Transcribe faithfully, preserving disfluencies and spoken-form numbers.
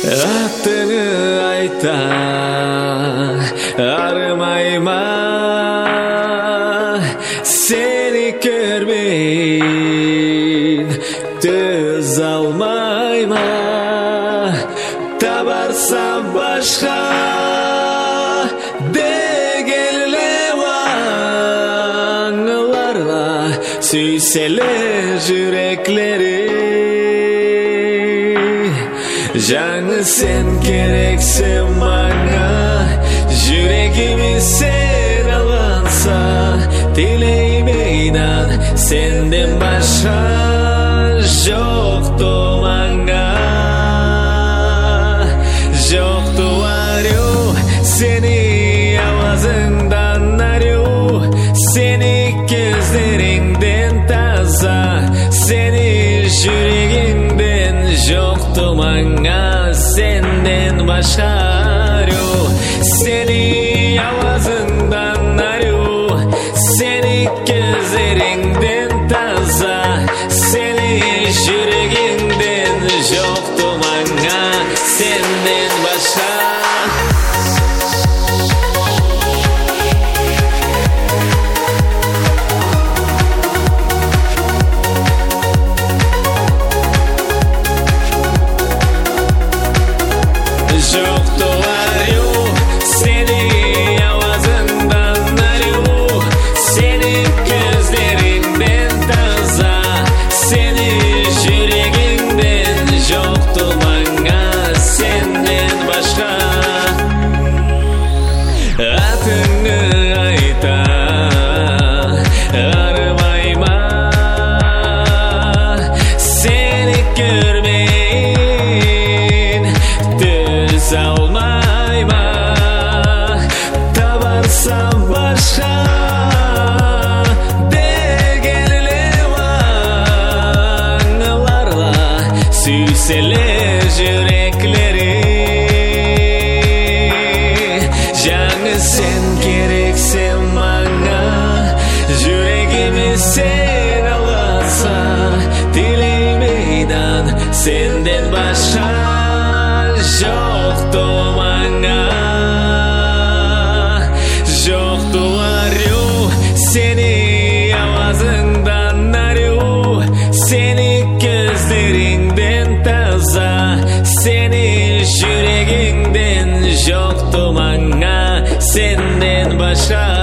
Аттыны айта арымайма, сени көрбейін төз алмайма. Табарсам башқа дегелеп аңыларла, сүйселе жүреклери. Жаңы сен керексің маңа, жүрегіме сен алғанса, тілеймейнан сенден башқа жоқты маңа. Жоқты арю, сені авазыңдан арю, сені көздеріңден таза, сені жүрегіңден жоқты маңа. Senden başka arıyor, seni avazından arıyor, seni gözlerinden taza, seni yüreğinden yoktu bana, senden başka. Жоқты арю, сені авазыңдан арю, сені көздеріңден таза, сені жүрегіңден жоқты маңа, сенден башқа. Атыңы айта арымайма, сені көрмейін төз алмайма. Табарсам башқа дегелеп аңыларла, сүйселе жүреклери. Жаңы сен керексің маңа, жүрегіме сен алғанса, тілеймейдан сенден башқа жоқты маңа. Жоқты арю, сені авазыңдан арю, сені көздеріңден таза, сені жүрегіңден жоқты маңа, сенден башқа.